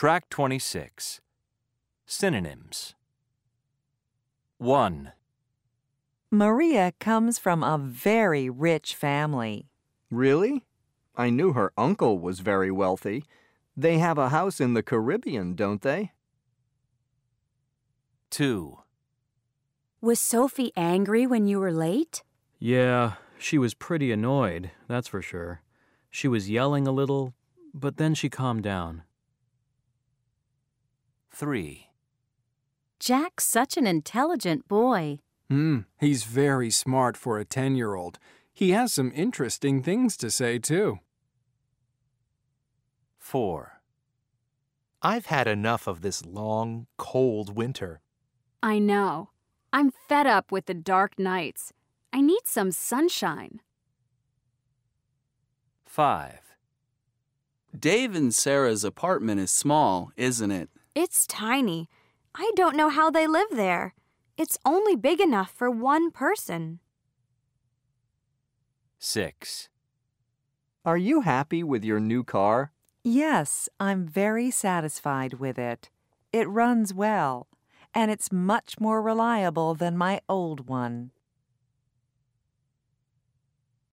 Track 26. Synonyms. 1, Maria comes from a very rich family. Really? I knew her uncle was very wealthy. They have a house in the Caribbean, don't they? 2, Was Sophie angry when you were late? Yeah, she was pretty annoyed, that's for sure. She was yelling a little, but then she calmed down. 3, Jack's such an intelligent boy. He's very smart for a 10-year-old. He has some interesting things to say, too. 4, I've had enough of this long, cold winter. I know. I'm fed up with the dark nights. I need some sunshine. 5, Dave and Sarah's apartment is small, isn't it? It's tiny. I don't know how they live there. It's only big enough for one person. 6, Are you happy with your new car? Yes, I'm very satisfied with it. It runs well, and it's much more reliable than my old one.